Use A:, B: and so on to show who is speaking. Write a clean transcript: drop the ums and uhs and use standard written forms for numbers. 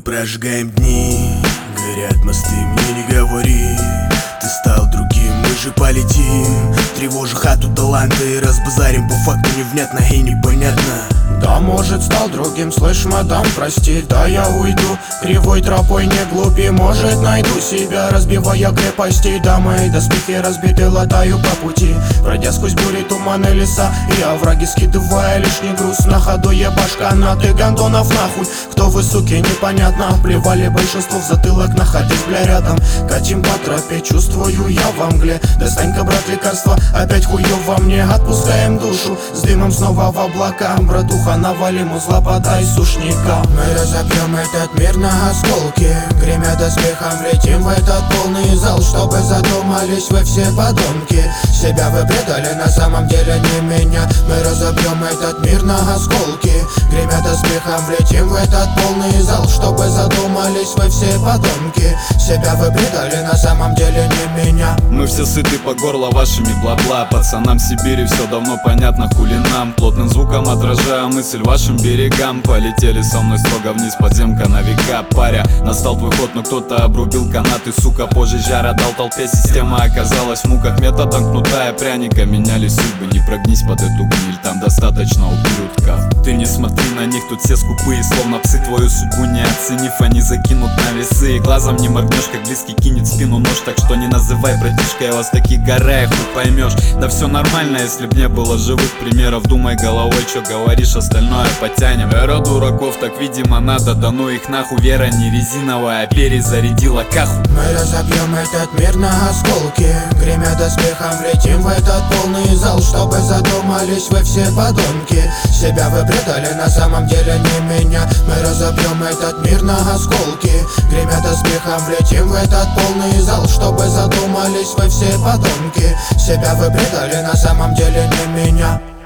A: прожигаем дни, горят мосты, мне не говори. Ты стал другим, мы же полетим. Тревожу хату таланта и разбазарим. По факту невнятно и непонятно.
B: Да, может, стал другим, слышь, мадам, прости, да я уйду кривой тропой, не глупи, может, найду себя, разбивая крепости. Да, мои доспехи разбиты, латаю по пути, пройдя сквозь бури, туманы, леса и овраги, скидывая лишний груз. На ходу ебашь канаты, гондонов нахуй. Кто вы, суки, непонятно. Плевали большинство в затылок, находясь, бля, рядом. Катим по тропе, чувствую я во мгле. Достань-ка, брат, лекарства, опять хуёв во мне. Отпускаем душу, с дымом снова в облака. Братуха, навалим узла, подай сушника. Мы разобьем этот мир на осколки, гремя доспехом влетим в этот полный зал. Чтобы задумались вы все подонки, себя вы предали, на самом деле не меня. Мы разобьем этот мир на осколки, гремя доспехом влетим в этот полный зал. Чтобы задумались вы все подонки, себя вы предали, на самом деле не меня.
C: Мы все сыты по горло вашими бла-бла. Пацанам Сибири все давно понятно, хули нам. Плотным звуком отражая мысль вашим берегам. Полетели со мной строго вниз, подземка на века. Паря, настал твой ход, но кто-то обрубил канаты, сука. Позже жара дал толпе, система оказалась в муках. Методом кнута и пряника меняли судьбы. Не прогнись под эту гниль, там достаточно ублюдков. Ты не смотри на них, тут все скупые, словно псы. Твою судьбу не оценив, они закинут на весы. И глазом не моргнешь, как близкий кинет в спину нож. Так что не называй, братишка, я вас таких горяев, хуй поймешь. Да все нормально, если б не было живых примеров. Думай головой, что говоришь, остальное потянем. Эра дураков, так видимо надо, да ну их нахуй. Вера не резиновая, перезарядила каху.
B: Мы разобьем этот мир на осколки, гремя доспехом влетим в этот полный зал. Чтобы задумались вы все подонки, себя вы предали, на самом деле не меня. Мы разобьем этот мир на осколки, гремя доспехом влетим в этот полный зал. Чтобы задумались вы все подонки, себя вы предали, на самом деле не меня.